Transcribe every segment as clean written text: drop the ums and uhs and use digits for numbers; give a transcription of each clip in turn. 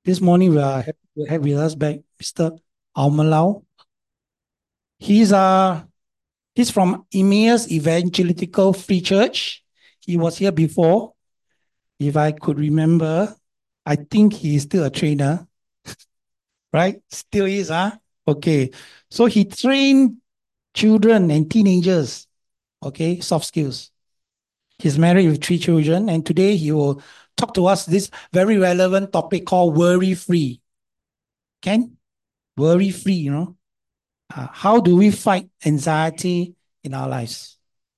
This morning we are happy to have with us back Mr. Aumalau. He's uh he's from Emmaus Evangelical Free Church. He was here before. If I could remember, I think he is still a trainer, right? Still is, huh? Okay. So he trained children and teenagers, okay, soft skills. He's married with 3 children, and today he will talk to us this very relevant topic called worry free. Can worry free, how do we fight anxiety in our lives?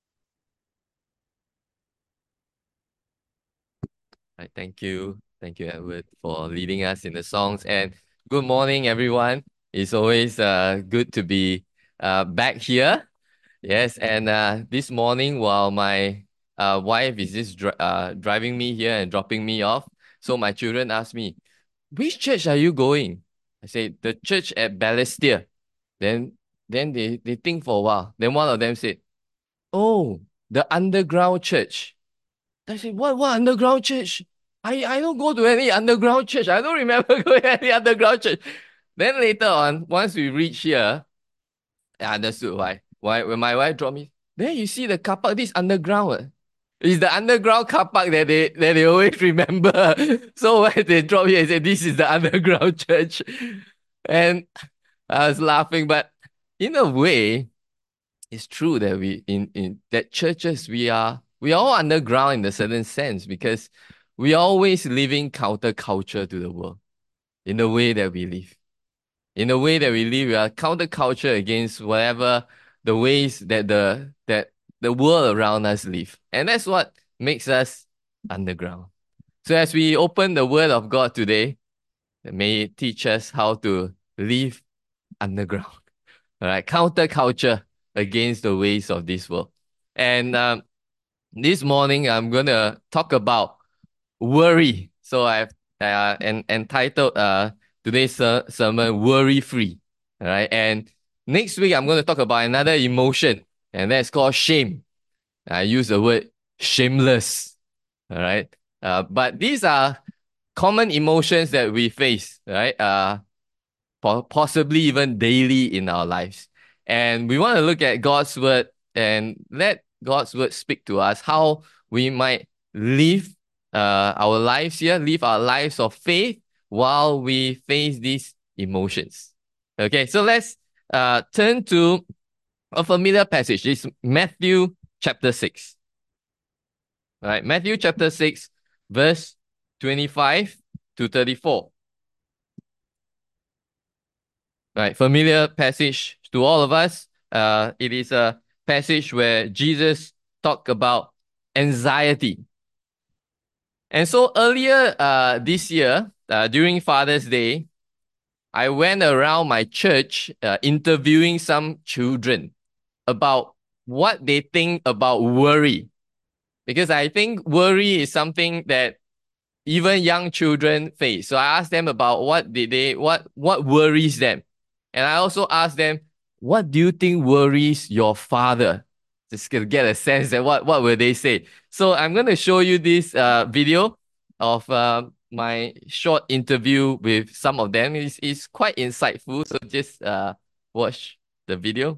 Right, thank you. Thank you, Edward, for leading us in the songs. And good morning, everyone. It's always good to be back here. Yes, and this morning, while my wife is just driving me here and dropping me off, so my children asked me, which church are you going? I said, the church at Balestier. Then, then they think for a while. Then one of them said, oh, the underground church. I said, what underground church? I don't go to any underground church. I don't remember going to any underground church. Then later on, once we reach here, I understood why. Why when my wife dropped me, there you see the car park, this underground. It's the underground car park that they always remember. So when they drop here, they say this is the underground church. And I was laughing, but in a way, it's true that in that churches we are all underground in a certain sense because we are always living counterculture to the world in the way that we live. In the way that we live, we are counterculture against whatever the ways that the world around us live. And that's what makes us underground. So as we open the word of God today, may it teach us how to live underground. All right, counterculture against the ways of this world. And this morning, I'm going to talk about worry. So I've entitled today's sermon, Worry Free. All right, and next week, I'm going to talk about another emotion, and that's called shame. I use the word shameless. All right, but these are common emotions that we face, right? Possibly even daily in our lives. And we want to look at God's word and let God's word speak to us how we might live our lives here, live our lives of faith while we face these emotions. Okay, so let's turn to a familiar passage. It's Matthew chapter 6. All right, Matthew chapter 6, verse 25 to 34. Right, familiar passage to all of us. It is a passage where Jesus talked about anxiety. And so earlier this year, during Father's Day, I went around my church interviewing some children about what they think about worry. Because I think worry is something that even young children face. So I asked them about what worries them. And I also asked them, what do you think worries your father? Just to get a sense that what will they say. So I'm going to show you this video of my short interview with some of them. It's quite insightful. So just watch the video.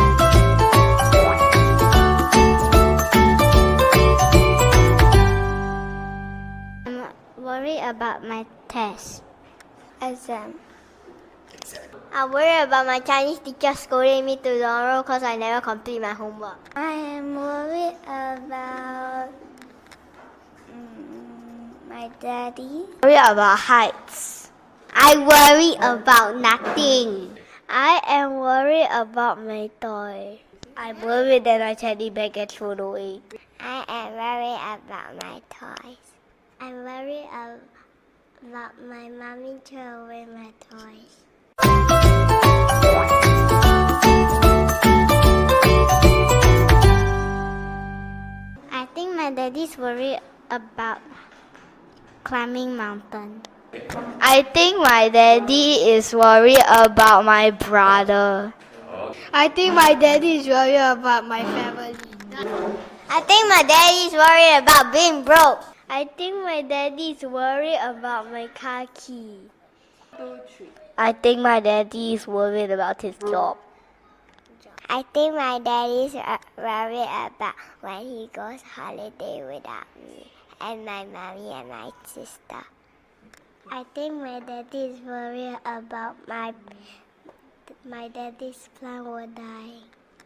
I'm worried about my test. Exam. I worry about my Chinese teacher scolding me tomorrow because I never complete my homework. I am worried about my daddy. I worry about heights. I worry about nothing. I am worried about my toy. I'm worried that my teddy bear gets thrown away. I am worried about my toys. I'm worried about my mommy throw away my toys. I think my daddy's worried about climbing mountain. I think my daddy is worried about my brother. I think my daddy is worried about my family. I think my daddy is worried about being broke. I think my daddy is worried about my car key. 2, 3. I think my daddy is worried about his job. I think my daddy is worried about when he goes holiday without me and my mommy and my sister. I think my daddy is worried about my daddy's plant will die.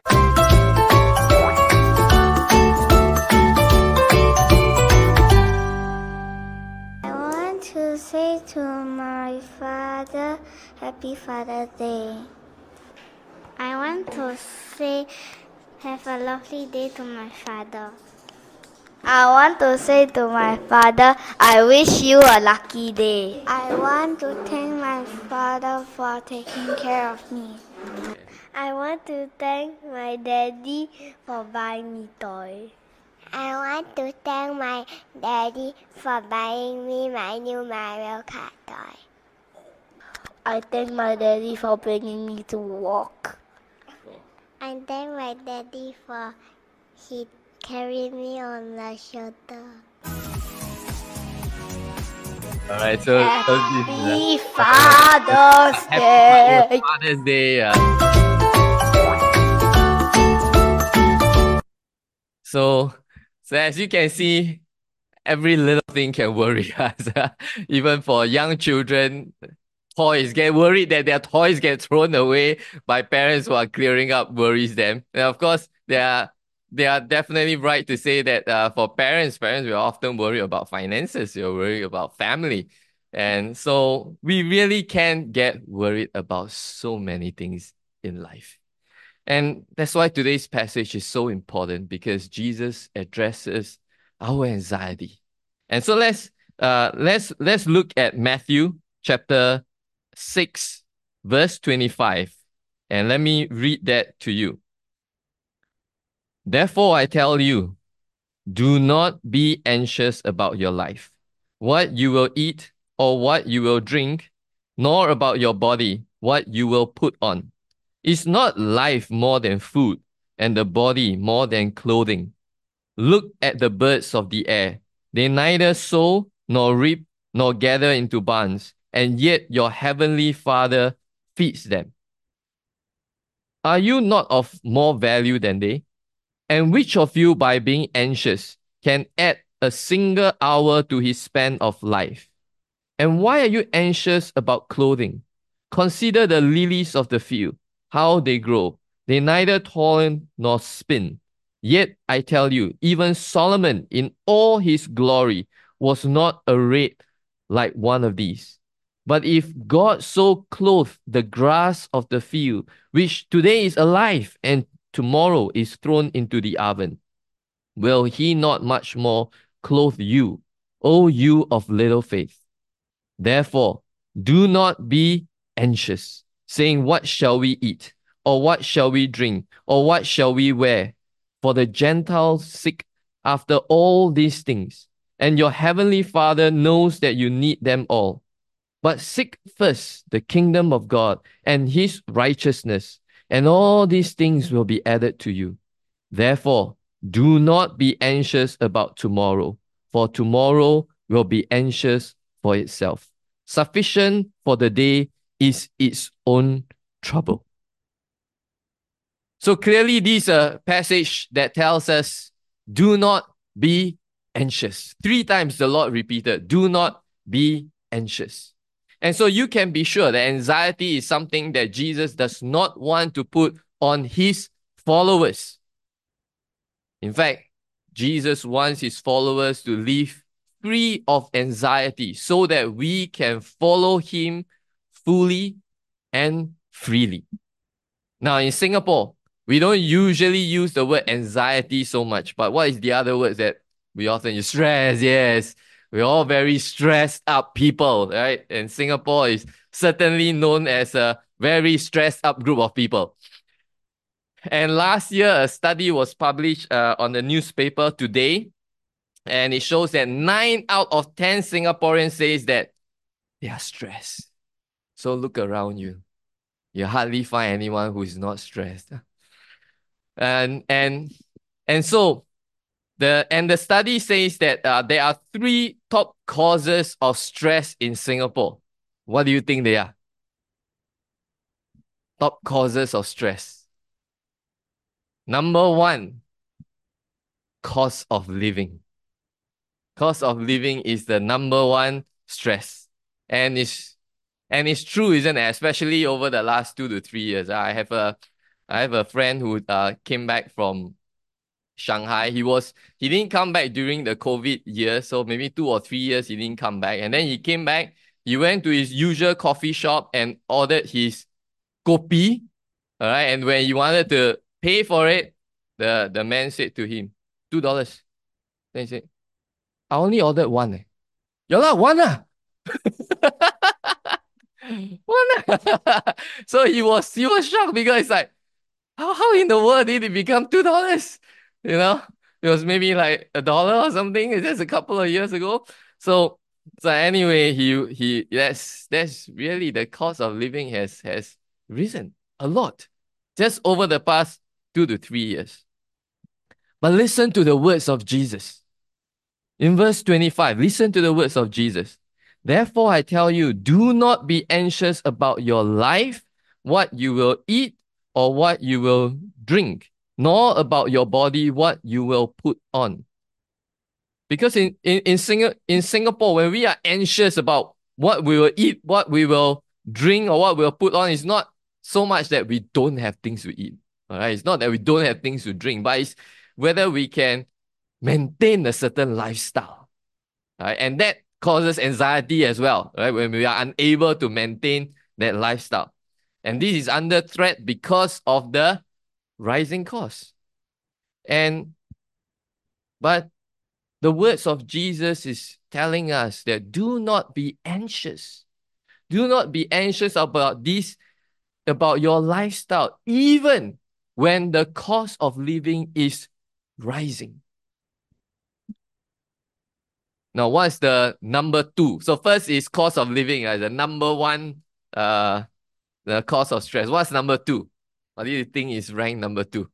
I want to say to my father, Happy Father's Day. I want to say, have a lovely day to my father. I want to say to my father, I wish you a lucky day. I want to thank my father for taking care of me. I want to thank my daddy for buying me toys. I want to thank my daddy for buying me my new Mario Kart toy. I thank my daddy for bringing me to walk. I thank my daddy for he carried me on the shoulder. All right, so Happy Father's Day. Father's Day. So as you can see, every little thing can worry us. Even for young children, toys get worried that their toys get thrown away by parents who are clearing up worries them. And of course, they are definitely right to say that for parents we often worry about finances, you're worried about family. And so we really can get worried about so many things in life. And that's why today's passage is so important, because Jesus addresses our anxiety. And so let's look at Matthew chapter 6, verse 25. And let me read that to you. Therefore, I tell you, do not be anxious about your life, what you will eat or what you will drink, nor about your body, what you will put on. Is not life more than food, and the body more than clothing? Look at the birds of the air. They neither sow nor reap nor gather into barns, and yet your heavenly Father feeds them. Are you not of more value than they? And which of you, by being anxious, can add a single hour to his span of life? And why are you anxious about clothing? Consider the lilies of the field, how they grow. They neither toil nor spin. Yet I tell you, even Solomon in all his glory was not arrayed like one of these. But if God so clothed the grass of the field, which today is alive and tomorrow is thrown into the oven, will he not much more clothe you, O you of little faith? Therefore, do not be anxious, saying, what shall we eat? Or what shall we drink? Or what shall we wear? For the Gentiles seek after all these things, and your heavenly Father knows that you need them all. But seek first the kingdom of God and his righteousness, and all these things will be added to you. Therefore, do not be anxious about tomorrow, for tomorrow will be anxious for itself. Sufficient for the day is its own trouble. So clearly, this is a passage that tells us, do not be anxious. 3 times the Lord repeated, do not be anxious. And so you can be sure that anxiety is something that Jesus does not want to put on his followers. In fact, Jesus wants his followers to live free of anxiety so that we can follow him fully and freely. Now, in Singapore, we don't usually use the word anxiety so much, but what is the other words that we often use? Stress, yes. We're all very stressed up people, right? And Singapore is certainly known as a very stressed up group of people. And last year, a study was published on the newspaper Today, and it shows that 9 out of 10 Singaporeans says that they are stressed. So look around you. You hardly find anyone who is not stressed. And so The study says that there are 3 top causes of stress in Singapore. What do you think they are? Top causes of stress. Number 1, cost of living. Cost of living is the number 1 stress. And it's true, isn't it? Especially over the last 2 to 3 years. I have a friend who came back from Shanghai. He didn't come back during the COVID year, so maybe 2 or 3 years he didn't come back. And then he came back, he went to his usual coffee shop and ordered his kopi. All right. And when he wanted to pay for it, the man said to him, $2. Then he said, I only ordered one. Yeah lah, one lah. One lah. So he was shocked because it's like, how in the world did it become $2? You know, it was maybe like $1 or something just a couple of years ago. So anyway, that's really the cost of living has risen a lot just over the past 2 to 3 years. But listen to the words of Jesus. In verse 25, listen to the words of Jesus. Therefore, I tell you, do not be anxious about your life, what you will eat or what you will drink, nor about your body, what you will put on. Because in Singapore, when we are anxious about what we will eat, what we will drink, or what we'll put on, it's not so much that we don't have things to eat. All right? It's not that we don't have things to drink, but it's whether we can maintain a certain lifestyle. Right? And that causes anxiety as well, right? When we are unable to maintain that lifestyle. And this is under threat because of the rising costs. But the words of Jesus is telling us that do not be anxious. Do not be anxious about this, about your lifestyle, even when the cost of living is rising. Now, what's the number 2? So first is cost of living, the number 1, the cost of stress. What's number 2? What do you think is ranked number 2?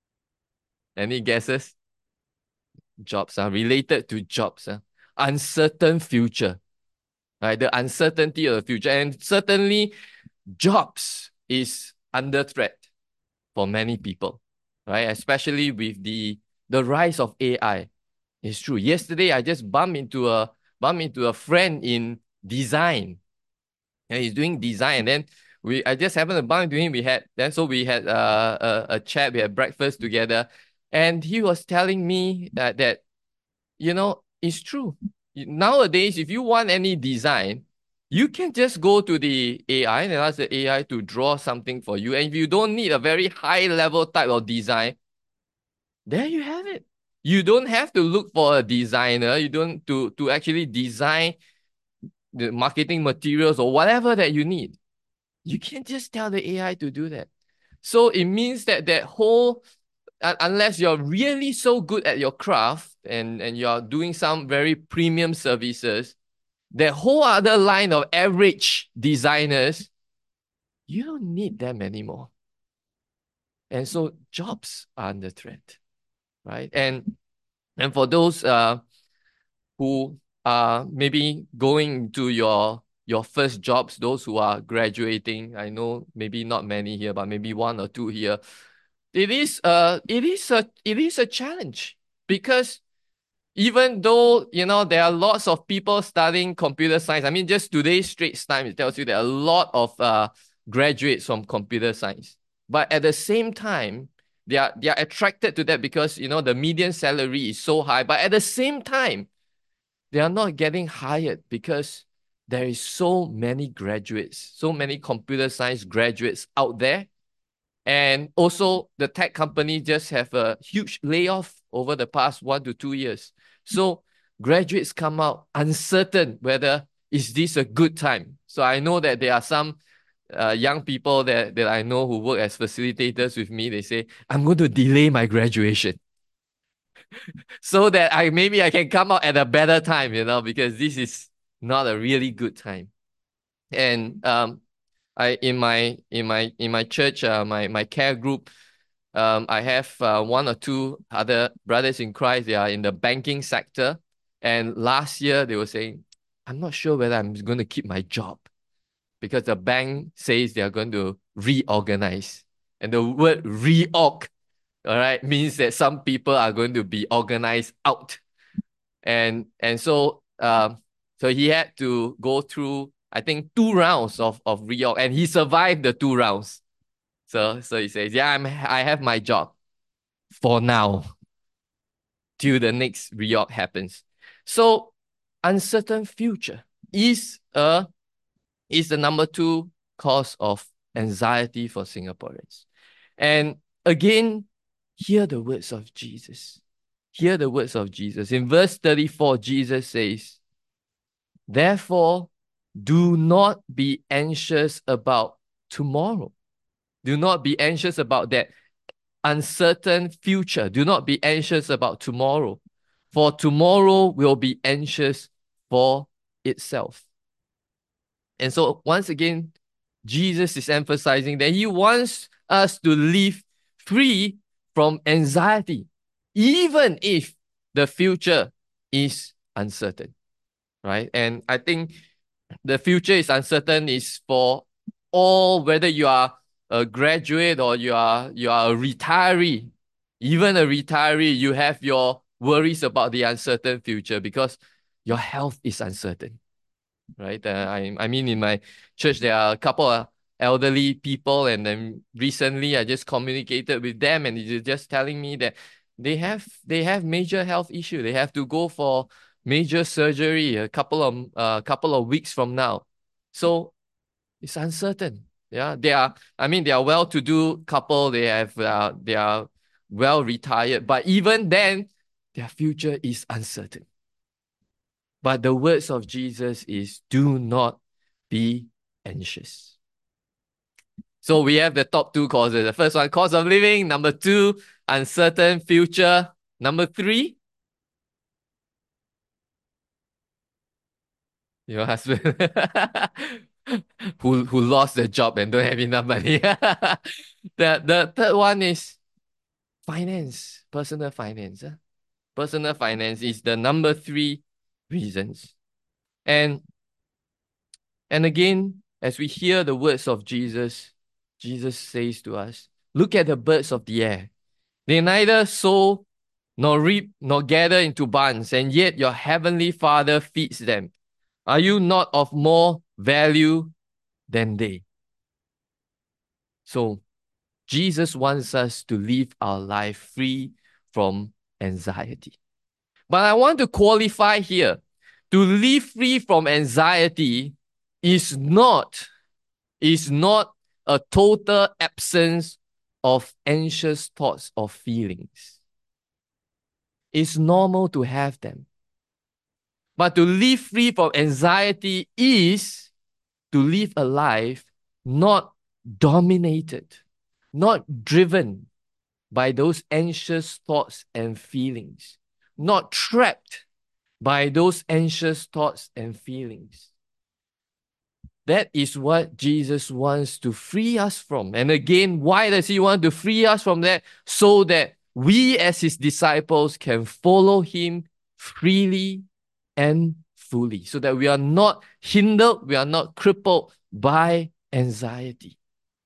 Any guesses? Jobs are related to jobs. Uncertain future, right? The uncertainty of the future. And certainly jobs is under threat for many people, right? Especially with the rise of AI. It's true. Yesterday, I just bumped into a friend in design. And he's doing design. And then I just happened to bump into him. We had a chat, we had breakfast together. And he was telling me that it's true. Nowadays, if you want any design, you can just go to the AI and ask the AI to draw something for you. And if you don't need a very high level type of design, there you have it. You don't have to look for a designer. You don't to actually design the marketing materials or whatever that you need. You can just tell the AI to do that. So it means that whole, unless you're really so good at your craft and you're doing some very premium services, that whole other line of average designers, you don't need them anymore. And so jobs are under threat, right? And for those who are maybe going to your first jobs, those who are graduating, I know maybe not many here, but maybe 1 or 2 here. It is a challenge because even though there are lots of people studying computer science, I mean just today's Straits Times, it tells you there are a lot of graduates from computer science. But at the same time, they are attracted to that because the median salary is so high. But at the same time, they are not getting hired because there is so many graduates, so many computer science graduates out there. And also the tech company just have a huge layoff over the past 1 to 2 years. So graduates come out uncertain whether is this a good time. So I know that there are some young people that I know who work as facilitators with me. They say, I'm going to delay my graduation so that maybe I can come out at a better time, because this is not a really good time. And in my church, my care group, I have one or two other brothers in Christ. They are in the banking sector. And last year they were saying, I'm not sure whether I'm going to keep my job because the bank says they are going to reorganize. And the word reorg, all right, means that some people are going to be organized out. And so he had to go through, I think, 2 rounds of reorg, and he survived the 2 rounds. So he says, yeah, I have my job for now till the next reorg happens. So uncertain future is the number 2 cause of anxiety for Singaporeans. And again, hear the words of Jesus. Hear the words of Jesus. In verse 34, Jesus says, therefore, do not be anxious about tomorrow. Do not be anxious about that uncertain future. Do not be anxious about tomorrow, for tomorrow will be anxious for itself. And so once again, Jesus is emphasizing that he wants us to live free from anxiety, even if the future is uncertain, right? And I think the future is uncertain is for all, whether you are a graduate or you are a retiree. Even a retiree, you have your worries about the uncertain future because your health is uncertain, right? I mean, in my church, there are a couple of elderly people, and then recently I just communicated with them, and they're just telling me that they have major health issue. They have to go for major surgery a couple of weeks from now. So it's uncertain. Yeah, they are well-to-do couple. They are well retired, but even then, their future is uncertain. But the words of Jesus is, do not be anxious. So we have the top 2 causes. The first one, cost of living. Number 2, uncertain future. Number 3, your husband who lost the job and don't have enough money. The third one is finance, personal finance. Personal finance is the number 3 reasons. And again, as we hear the words of Jesus, Jesus says to us, look at the birds of the air. They neither sow nor reap nor gather into barns, and yet your heavenly Father feeds them. Are you not of more value than they? So Jesus wants us to live our life free from anxiety. But I want to qualify here. To live free from anxiety is not a total absence of anxious thoughts or feelings. It's normal to have them. But to live free from anxiety is to live a life not dominated, not driven by those anxious thoughts and feelings, not trapped by those anxious thoughts and feelings. That is what Jesus wants to free us from. And again, why does he want to free us from that? So that we as his disciples can follow him freely and fully. So that we are not hindered, we are not crippled by anxiety.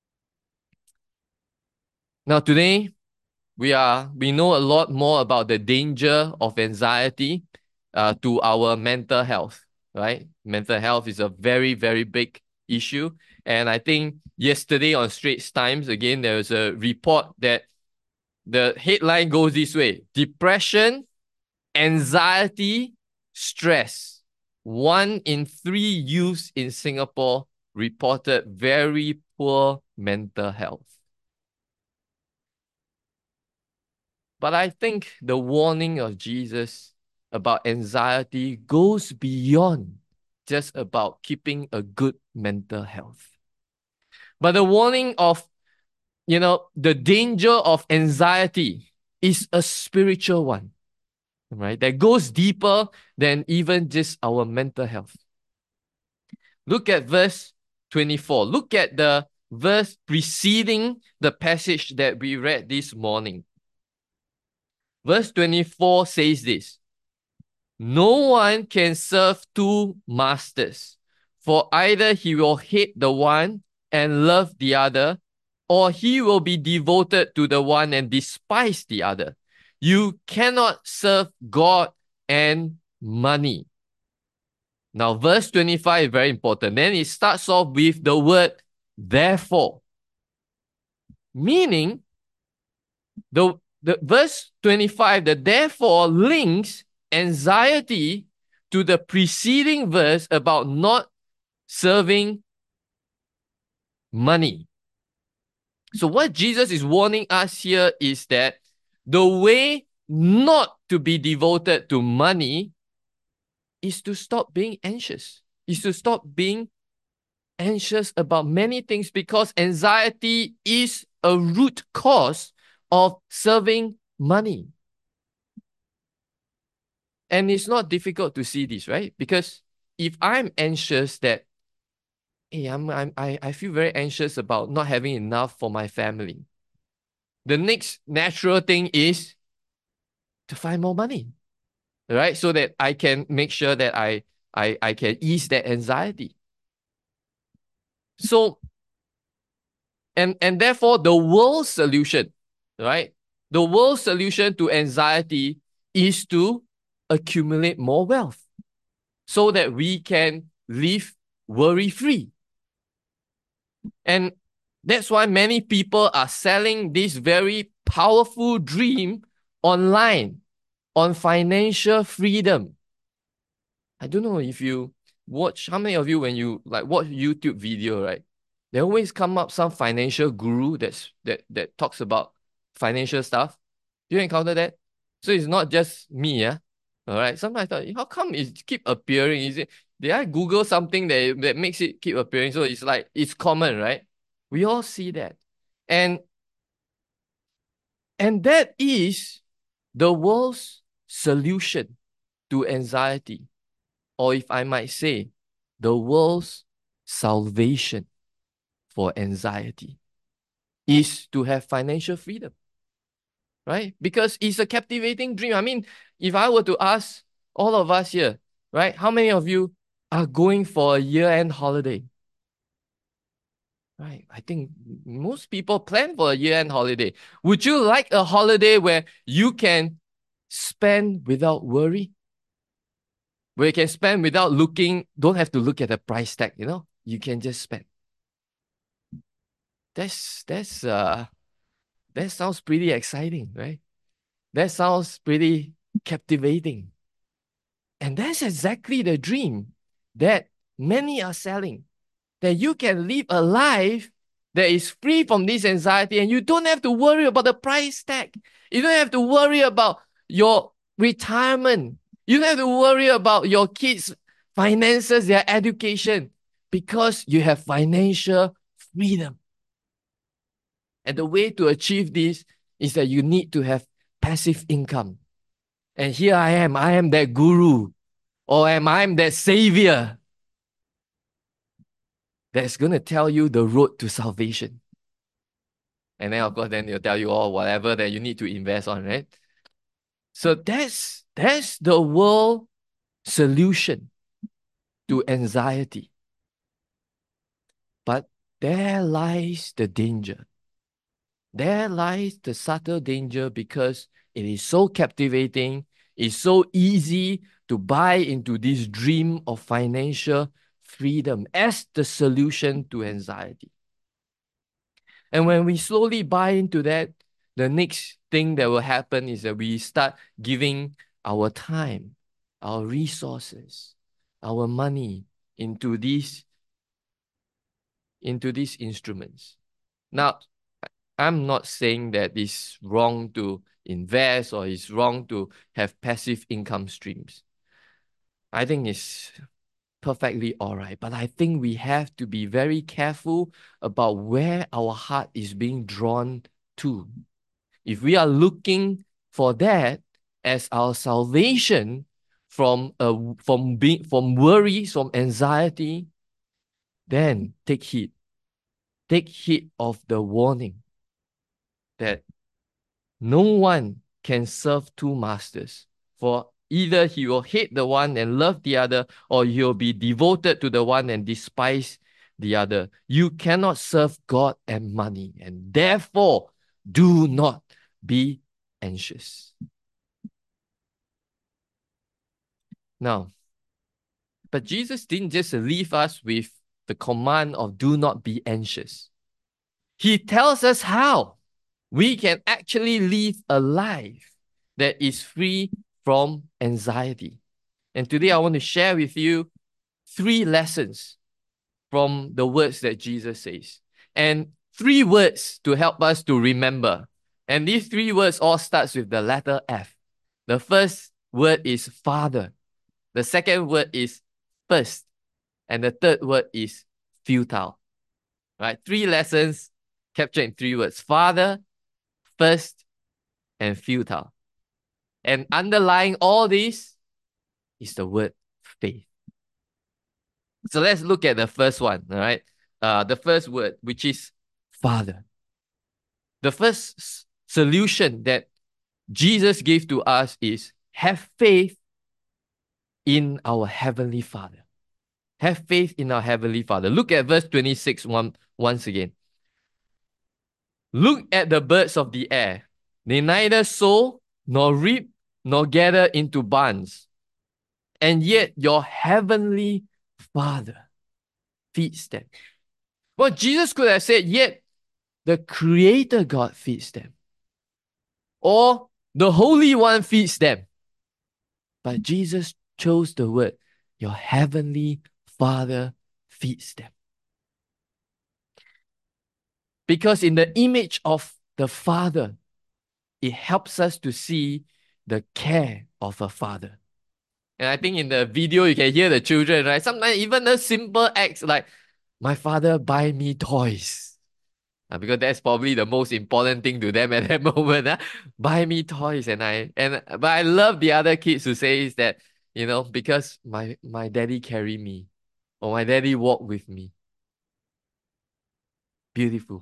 Now today, we know a lot more about the danger of anxiety to our mental health, right? Mental health is a very, very big issue. And I think yesterday on Straits Times, again, there was a report that the headline goes this way: depression, anxiety, stress. 1 in 3 youths in Singapore reported very poor mental health. But I think the warning of Jesus about anxiety goes beyond just about keeping a good mental health. But the warning of, the danger of anxiety is a spiritual one, right? That goes deeper than even just our mental health. Look at verse 24. Look at the verse preceding the passage that we read this morning. Verse 24 says this: no one can serve two masters, for either he will hate the one and love the other, or he will be devoted to the one and despise the other. You cannot serve God and money. Now, verse 25 is very important. Then it starts off with the word therefore, meaning the verse 25, the therefore links anxiety to the preceding verse about not serving money. So what Jesus is warning us here is that the way not to be devoted to money is to stop being anxious, is to stop being anxious about many things, because anxiety is a root cause of serving money. And it's not difficult to see this, right? Because if I'm anxious that, hey, I feel very anxious about not having enough for my family, the next natural thing is to find more money, right? So that I can make sure that I can ease that anxiety. So, and therefore the world's solution, right? The world's solution to anxiety is to accumulate more wealth so that we can live worry-free. And that's why many people are selling this very powerful dream online on financial freedom. I don't know if you watch, how many of you, when you like watch YouTube video, right? They always come up some financial guru that talks about financial stuff. Do you encounter that? So it's not just me, yeah? All right. Sometimes I thought, how come it keep appearing? Is it, did I Google something that makes it keep appearing? So it's like, it's common, right? We all see that. And that is the world's solution to anxiety. Or if I might say, the world's salvation for anxiety is to have financial freedom, right? Because it's a captivating dream. I mean, if I were to ask all of us here, right, how many of you are going for a year-end holiday? Right, I think most people plan for a year-end holiday. Would you like a holiday where you can spend without worry? Where you can spend without looking, don't have to look at the price tag, you know? You can just spend. That sounds pretty exciting, right? That sounds pretty captivating. And that's exactly the dream that many are selling. That you can live a life that is free from this anxiety, and you don't have to worry about the price tag. You don't have to worry about your retirement. You don't have to worry about your kids' finances, their education, because you have financial freedom. And the way to achieve this is that you need to have passive income. And here I am that guru, or I am that savior that's going to tell you the road to salvation. And then, of course, then they'll tell you all whatever that you need to invest on, right? So that's the world solution to anxiety. But there lies the danger. There lies the subtle danger, because it is so captivating, it's so easy to buy into this dream of financial freedom as the solution to anxiety. And when we slowly buy into that, the next thing that will happen is that we start giving our time, our resources, our money into these instruments. Now, I'm not saying that it's wrong to invest or it's wrong to have passive income streams. I think it's perfectly all right. But I think we have to be very careful about where our heart is being drawn to. If we are looking for that as our salvation from worries, from anxiety, then take heed. take heed of the warning that no one can serve two masters, for either he will hate the one and love the other, or he will be devoted to the one and despise the other. You cannot serve God and money, and therefore do not be anxious. Now, but Jesus didn't just leave us with the command of do not be anxious. He tells us how we can actually live a life that is free from anxiety. And today I want to share with you 3 lessons from the words that Jesus says. And 3 words to help us to remember. And these 3 words all starts with the letter F. The first word is Father. The second word is first. And the third word is futile. Right? 3 lessons captured in 3 words. Father, first, and futile. And underlying all this is the word faith. So let's look at the first one, all right? The first word, which is Father. The first solution that Jesus gave to us is have faith in our Heavenly Father. Have faith in our Heavenly Father. Look at verse 26 once again. Look at the birds of the air. They neither sow, nor reap, nor gather into barns. And yet your Heavenly Father feeds them. Well, Jesus could have said, yet the Creator God feeds them. Or the Holy One feeds them. But Jesus chose the word, your Heavenly Father feeds them. Because in the image of the Father, it helps us to see the care of a father. And I think in the video, you can hear the children, right? Sometimes even the simple acts like, my father buy me toys. Because that's probably the most important thing to them at that moment. Buy me toys. But I love the other kids who say that, because my daddy carry me, or my daddy walk with me. Beautiful.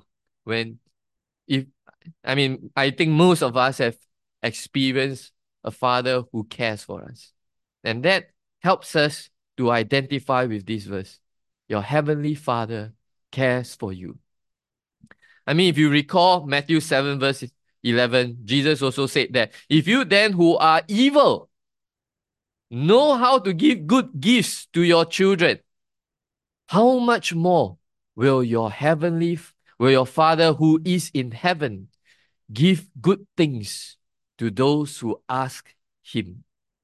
I think most of us have experienced a father who cares for us. And that helps us to identify with this verse. Your Heavenly Father cares for you. If you recall Matthew 7 verse 11, Jesus also said that if you then who are evil know how to give good gifts to your children, how much more will your Father who is in heaven give good things to those who ask him?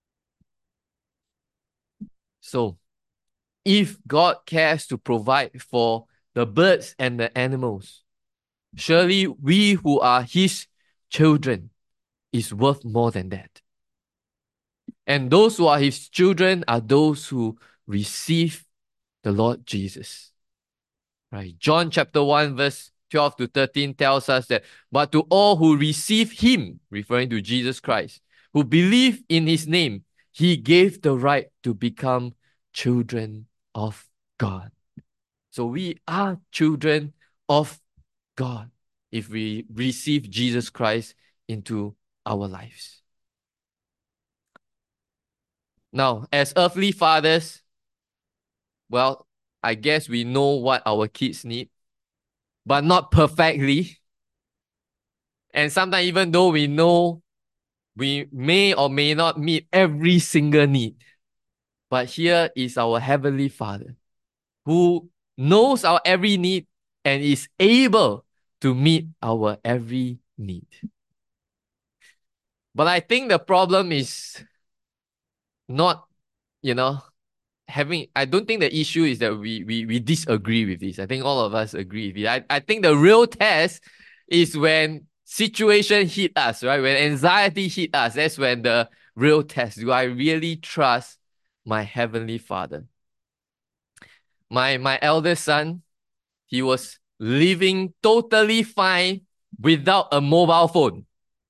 So, if God cares to provide for the birds and the animals, surely we who are his children is worth more than that. And those who are his children are those who receive the Lord Jesus. Right? John chapter 1 verse 12 to 13 tells us that, but to all who receive him, referring to Jesus Christ, who believe in his name, he gave the right to become children of God. So we are children of God if we receive Jesus Christ into our lives. Now, as earthly fathers, well, I guess we know what our kids need, but not perfectly. And sometimes even though we know we may or may not meet every single need, but here is our Heavenly Father who knows our every need and is able to meet our every need. But I think the problem is not, I don't think the issue is that we disagree with this. I think all of us agree with it. I think the real test is when situation hit us, right? When anxiety hit us, that's when the real test. Do I really trust my Heavenly Father? My eldest son, he was living totally fine without a mobile phone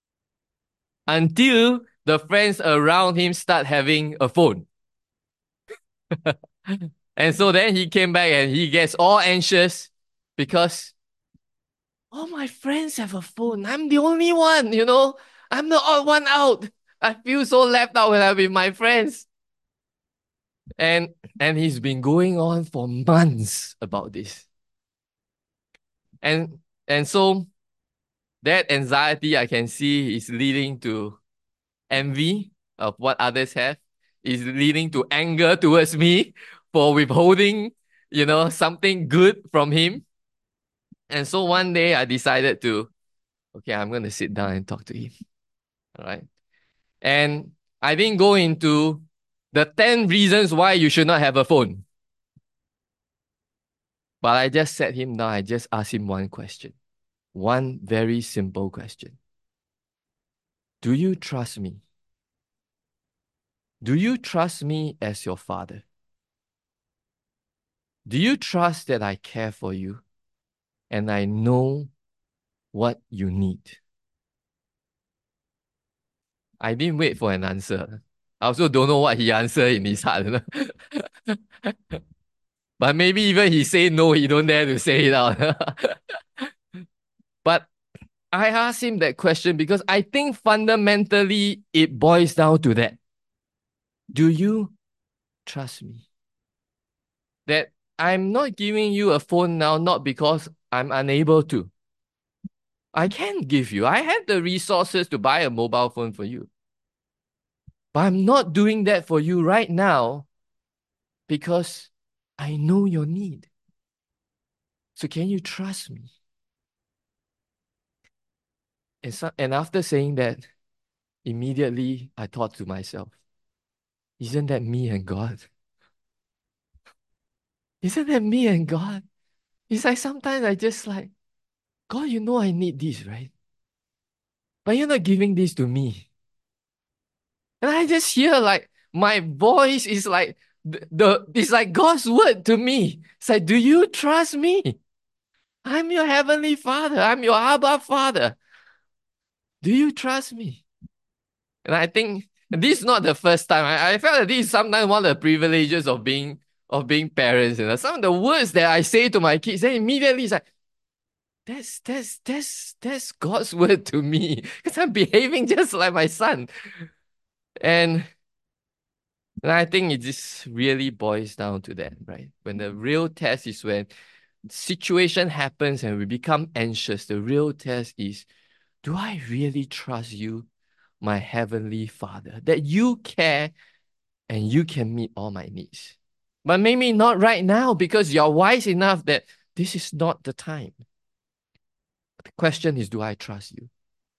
until the friends around him start having a phone. And so then he came back and he gets all anxious because all my friends have a phone. I'm the only one, you know. I'm the odd one out. I feel so left out when I'm with my friends. And he's been going on for months about this. And so that anxiety I can see is leading to envy of what others have, is leading to anger towards me for withholding, you know, something good from him. And so one day I decided to, okay, I'm going to sit down and talk to him. All right. And I didn't go into the 10 reasons why you should not have a phone. But I just sat him down. I just asked him one question. One very simple question. Do you trust me? Do you trust me as your father? Do you trust that I care for you and I know what you need? I didn't wait for an answer. I also don't know what he answered in his heart. But maybe even he say no, he don't dare to say it out. But I asked him that question because I think fundamentally it boils down to that. Do you trust me? That I'm not giving you a phone now, not because I'm unable to. I can give you. I have the resources to buy a mobile phone for you. But I'm not doing that for you right now because I know your need. So can you trust me? And after saying that, immediately I thought to myself, isn't that me and God? Isn't that me and God? It's like sometimes I just like, God, you know I need this, right? But you're not giving this to me. And I just hear like my voice is like it's like God's word to me. It's like, do you trust me? I'm your heavenly Father. I'm your Abba Father. Do you trust me? And I think this is not the first time. I felt that this is sometimes one of the privileges of being parents. You know, some of the words that I say to my kids, then immediately it's like, that's God's word to me. Because I'm behaving just like my son. And I think it just really boils down to that, right? When the real test is when situation happens and we become anxious, the real test is, do I really trust you, my heavenly Father, that you care and you can meet all my needs? But maybe not right now because you're wise enough that this is not the time. The question is, do I trust you?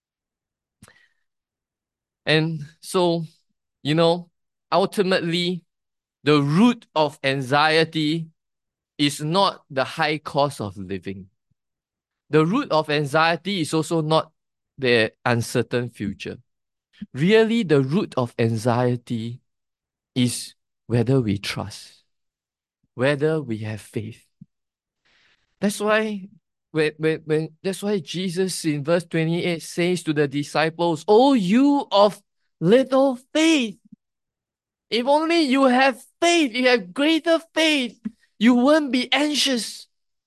And so, you know, ultimately, the root of anxiety is not the high cost of living. The root of anxiety is also not the uncertain future. Really, the root of anxiety is whether we trust, whether we have faith. That's why that's why Jesus in verse 28 says to the disciples, "Oh, you of little faith. If only you have faith, you have greater faith, you won't be anxious."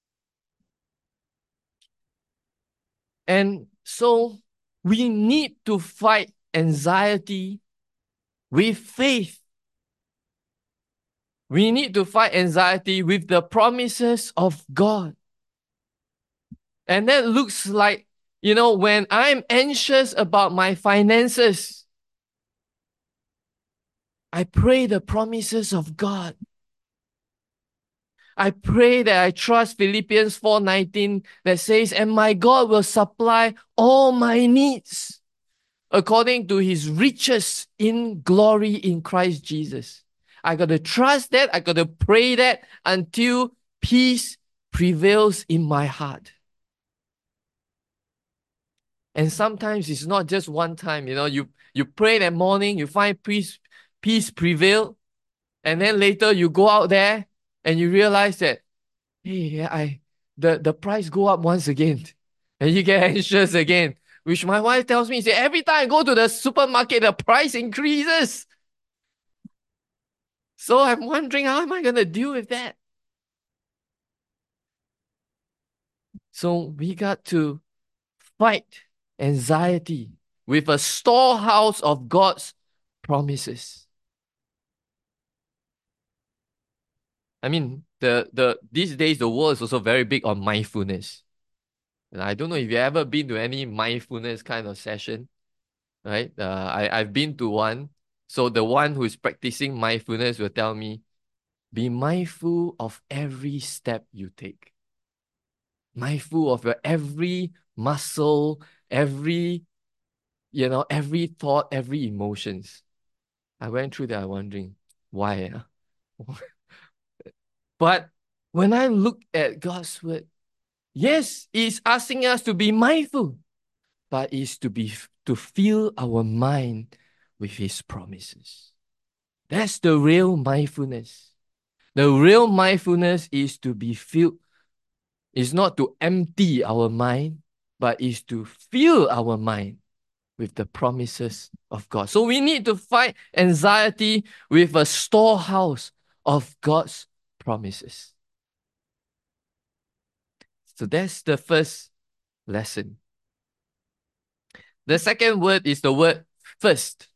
And so we need to fight anxiety with faith. We need to fight anxiety with the promises of God. And that looks like, you know, when I'm anxious about my finances, I pray the promises of God. I pray that I trust Philippians 4:19 that says, "And my God will supply all my needs according to his riches in glory in Christ Jesus." I got to trust that. I got to pray that until peace prevails in my heart. And sometimes it's not just one time, you know, you pray that morning, you find peace prevail, and then later you go out there and you realize that, hey, the price go up once again. And you get anxious again, which my wife tells me, say, every time I go to the supermarket, the price increases. So I'm wondering, how am I going to deal with that? So we got to fight anxiety with a storehouse of God's promises. I mean, these days the world is also very big on mindfulness. And I don't know if you've ever been to any mindfulness kind of session, right? I've been to one. So the one who is practicing mindfulness will tell me, be mindful of every step you take. Mindful of your every muscle, every thought, every emotions. I went through that wondering, why? But when I look at God's word, yes, it's asking us to be mindful, but it's to fill our mind with His promises. That's the real mindfulness. The real mindfulness is to be filled, is not to empty our mind, but is to fill our mind with the promises of God. So we need to fight anxiety with a storehouse of God's promises. So that's the first lesson. The second word is the word first.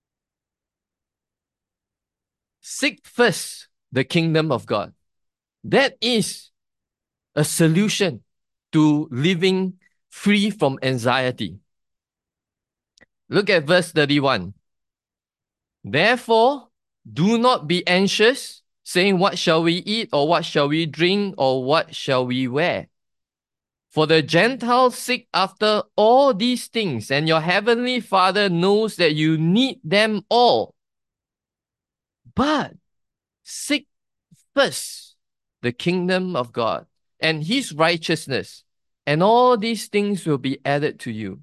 Seek first the kingdom of God. That is a solution to living free from anxiety. Look at verse 31. Therefore, do not be anxious, saying, what shall we eat, or what shall we drink, or what shall we wear? For the Gentiles seek after all these things, and your heavenly Father knows that you need them all. But seek first the kingdom of God and His righteousness, and all these things will be added to you.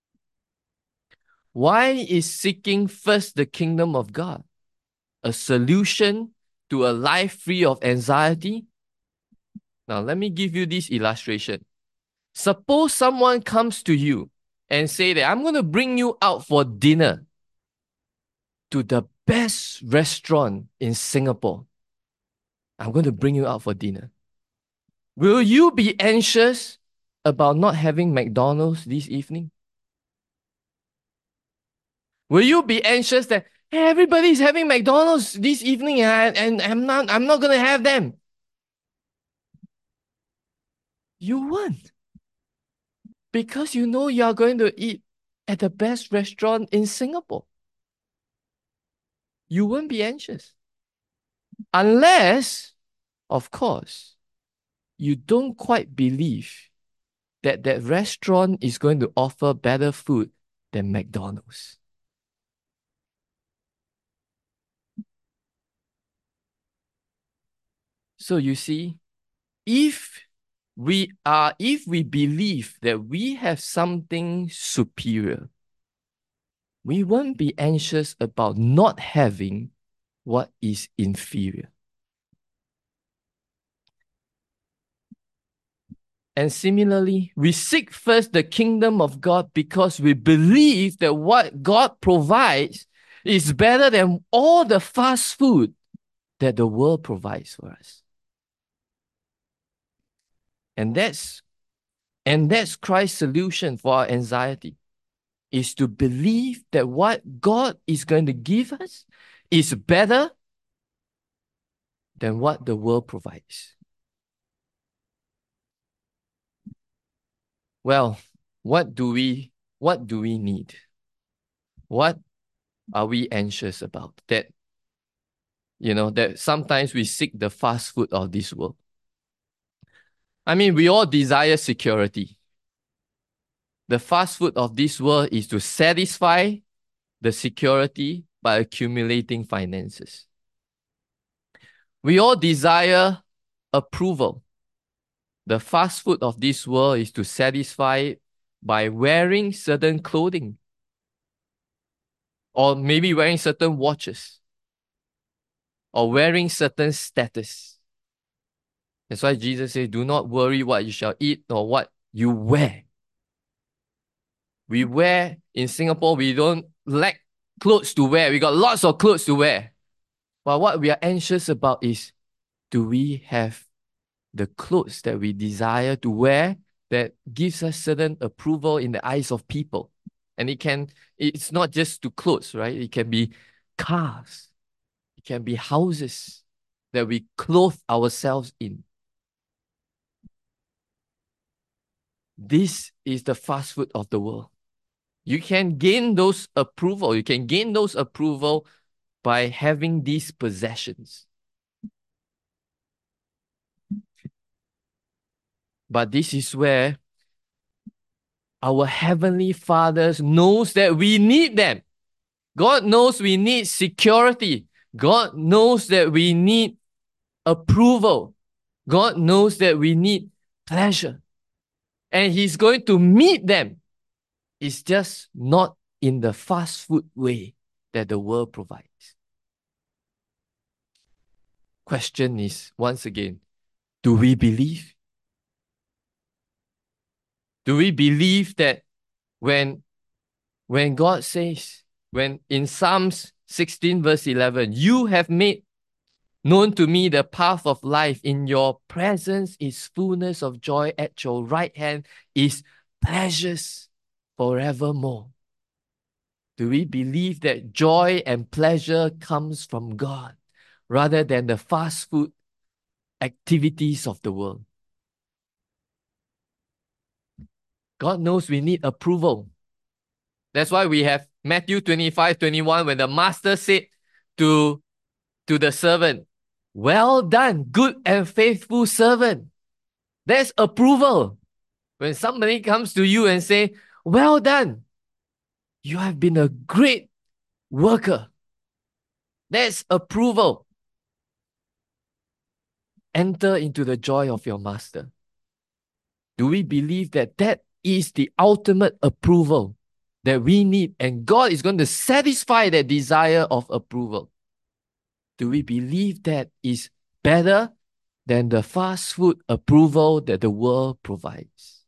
Why is seeking first the kingdom of God a solution to a life free of anxiety? Now, let me give you this illustration. Suppose someone comes to you and say that I'm going to bring you out for dinner to the best restaurant in Singapore. I'm going to bring you out for dinner. Will you be anxious about not having McDonald's this evening? Will you be anxious that, hey, everybody's having McDonald's this evening and I'm not going to have them? You won't. Because you know you are going to eat at the best restaurant in Singapore. You won't be anxious. Unless, of course, you don't quite believe that that restaurant is going to offer better food than McDonald's. So you see, if we believe that we have something superior, we won't be anxious about not having what is inferior. And similarly, we seek first the kingdom of God because we believe that what God provides is better than all the fast food that the world provides for us. And that's Christ's solution for our anxiety, is to believe that what God is going to give us is better than what the world provides. Well, what do we need? What are we anxious about? That sometimes we seek the fast food of this world. I mean, we all desire security. The fast food of this world is to satisfy the security by accumulating finances. We all desire approval. The fast food of this world is to satisfy it by wearing certain clothing, or maybe wearing certain watches, or wearing certain status. That's why Jesus says, do not worry what you shall eat or what you wear. We wear, in Singapore, we don't lack clothes to wear. We got lots of clothes to wear. But what we are anxious about is, do we have the clothes that we desire to wear that gives us certain approval in the eyes of people. And it's not just to clothes, right? It can be cars, it can be houses that we clothe ourselves in. This is the fast food of the world. You can gain those approval. You can gain those approval by having these possessions. But this is where our Heavenly Father knows that we need them. God knows we need security. God knows that we need approval. God knows that we need pleasure. And He's going to meet them. It's just not in the fast food way that the world provides. Question is, once again, do we believe? Do we believe that when God says, when in Psalms 16 verse 11, you have made known to me the path of life, in your presence is fullness of joy, at your right hand is pleasures forevermore. Do we believe that joy and pleasure comes from God rather than the fast food activities of the world? God knows we need approval. That's why we have Matthew 25:21, when the master said to the servant, well done, good and faithful servant. That's approval. When somebody comes to you and say, well done, you have been a great worker. That's approval. Enter into the joy of your master. Do we believe that that is the ultimate approval that we need, and God is going to satisfy that desire of approval? Do we believe that is better than the fast food approval that the world provides?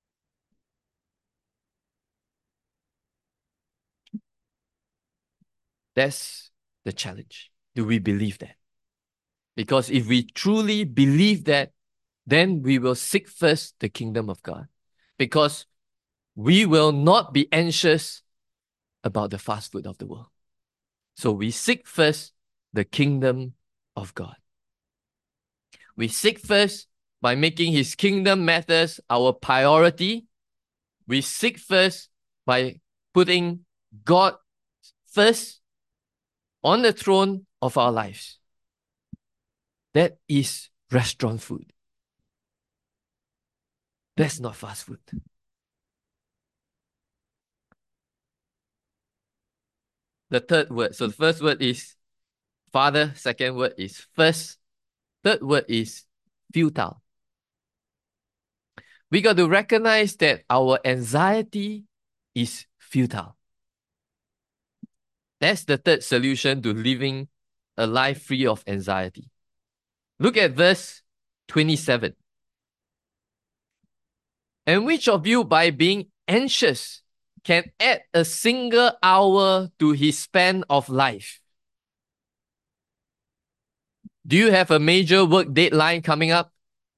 That's the challenge. Do we believe that? Because if we truly believe that, then we will seek first the kingdom of God. Because we will not be anxious about the fast food of the world. So we seek first the kingdom of God. We seek first by making His kingdom matters our priority. We seek first by putting God first on the throne of our lives. That is restaurant food. That's not fast food. The third word. So the first word is Father. Second word is first. Third word is futile. We got to recognize that our anxiety is futile. That's the third solution to living a life free of anxiety. Look at verse 27. And which of you, by being anxious, can add a single hour to his span of life? Do you have a major work deadline coming up?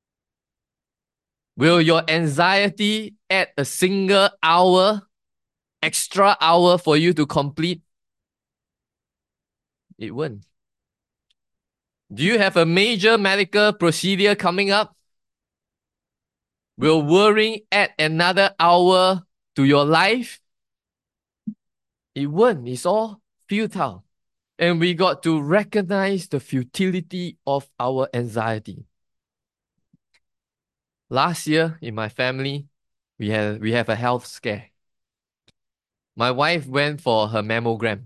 Will your anxiety add a single hour, extra hour for you to complete? It won't. Do you have a major medical procedure coming up? Will worrying add another hour to your life? It won't. It's all futile. And we got to recognize the futility of our anxiety. Last year in my family, we have a health scare. My wife went for her mammogram.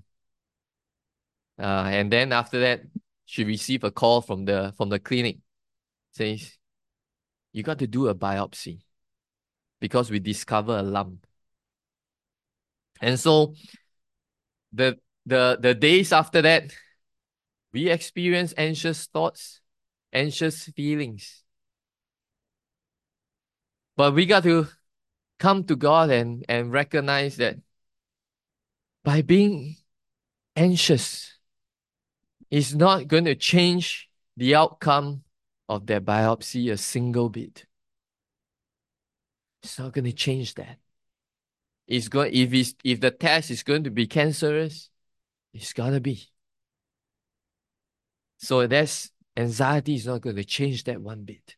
And then after that, she received a call from the clinic. Says, you got to do a biopsy because we discover a lump. And so the days after that, we experience anxious thoughts, anxious feelings. But we got to come to God and recognize that by being anxious, it's not going to change the outcome of their biopsy a single bit. It's not going to change that. If the test is going to be cancerous, it's gonna be. So that's anxiety is not going to change that one bit.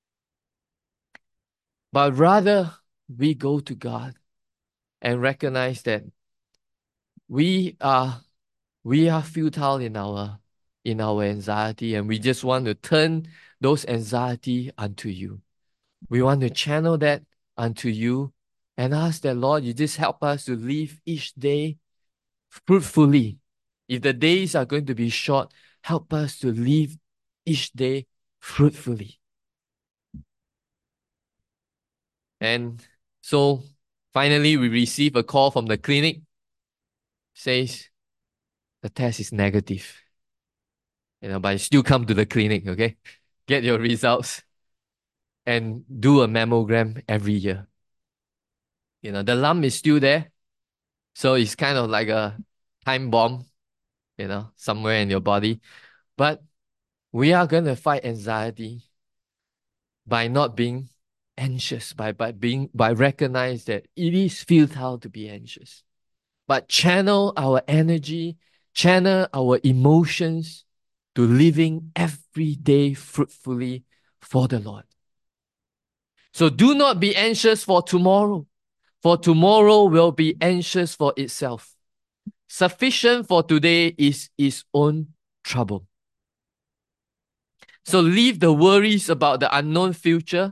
But rather we go to God and recognize that we are futile in our anxiety, and we just want to turn those anxiety unto you. We want to channel that unto you and ask that, Lord, you just help us to live each day fruitfully. If the days are going to be short, help us to live each day fruitfully. And so finally, we receive a call from the clinic. Says the test is negative. But you still come to the clinic, okay? Get your results and do a mammogram every year. The lump is still there. So it's kind of like a time bomb, somewhere in your body. But we are going to fight anxiety by not being anxious, by recognize that it is futile to be anxious. But channel our energy, channel our emotions to living every day fruitfully for the Lord. So do not be anxious for tomorrow will be anxious for itself. Sufficient for today is its own trouble. So leave the worries about the unknown future.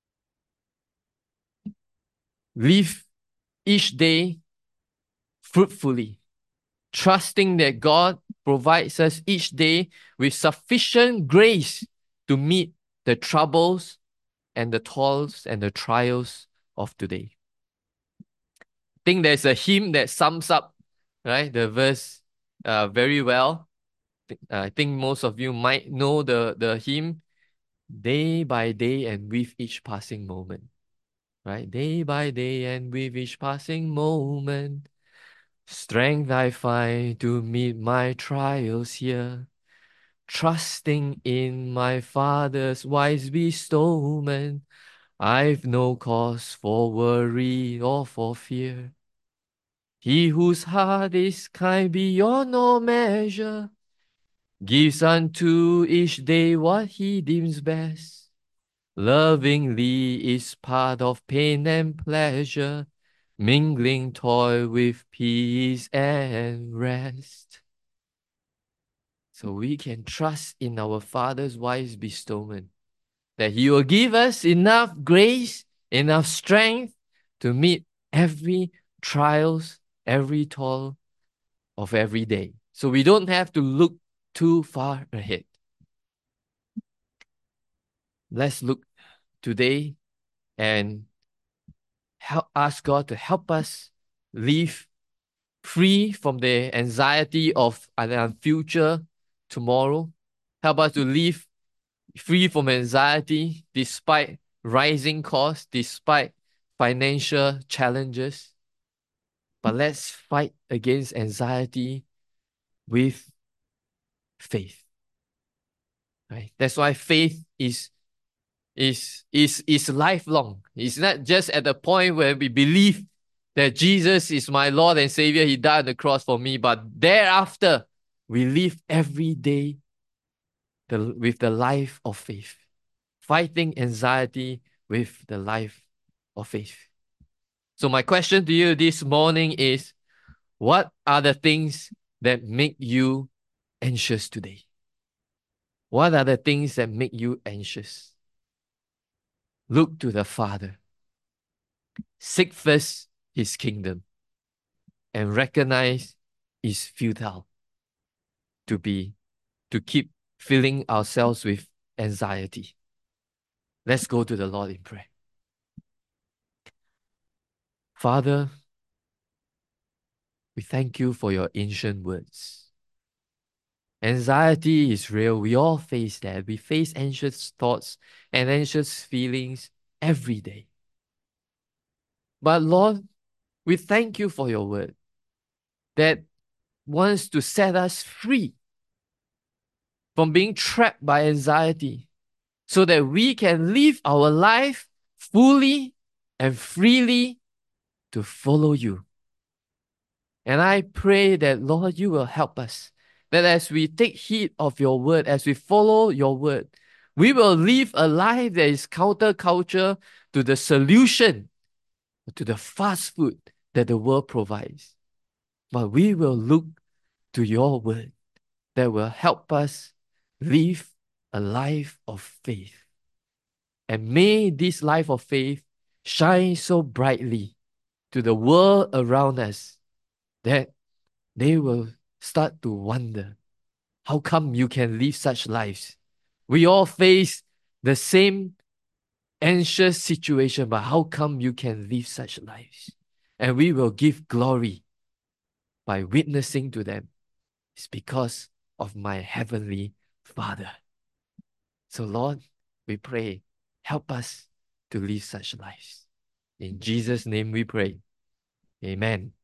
Live each day fruitfully, trusting that God provides us each day with sufficient grace to meet the troubles and the toils and the trials of today. I think there's a hymn that sums up, right, the verse very well. I think most of you might know the hymn, day by day and with each passing moment. Right? Day by day and with each passing moment, strength I find to meet my trials here, trusting in my Father's wise bestowment. I've no cause for worry or for fear. He whose heart is kind beyond all measure gives unto each day what he deems best. Lovingly is part of pain and pleasure, mingling toil with peace and rest. So we can trust in our Father's wise bestowment, that He will give us enough grace, enough strength to meet every trials, every toil of every day. So we don't have to look too far ahead. Let's look today and ask God to help us live free from the anxiety of a future tomorrow. Help us to live free from anxiety despite rising costs, despite financial challenges. But let's fight against anxiety with faith. Right? That's why faith is lifelong. It's not just at the point where we believe that Jesus is my Lord and Savior, He died on the cross for me, but thereafter, we live every day with the life of faith, fighting anxiety with the life of faith. So my question to you this morning is, what are the things that make you anxious today? What are the things that make you anxious? Look to the Father. Seek first His kingdom and recognize it's futile to keep filling ourselves with anxiety. Let's go to the Lord in prayer. Father, we thank you for your ancient words. Anxiety is real. We all face that. We face anxious thoughts and anxious feelings every day. But Lord, we thank you for your word that wants to set us free from being trapped by anxiety so that we can live our life fully and freely to follow you. And I pray that, Lord, you will help us, that as we take heed of your word, as we follow your word, we will live a life that is counterculture to the solution, to the fast food that the world provides. But we will look to your word that will help us live a life of faith. And may this life of faith shine so brightly to the world around us that they will start to wonder, how come you can live such lives? We all face the same anxious situation, but how come you can live such lives? And we will give glory by witnessing to them. It's because of my heavenly Father. So Lord, we pray, help us to live such lives. In Jesus' name we pray. Amen.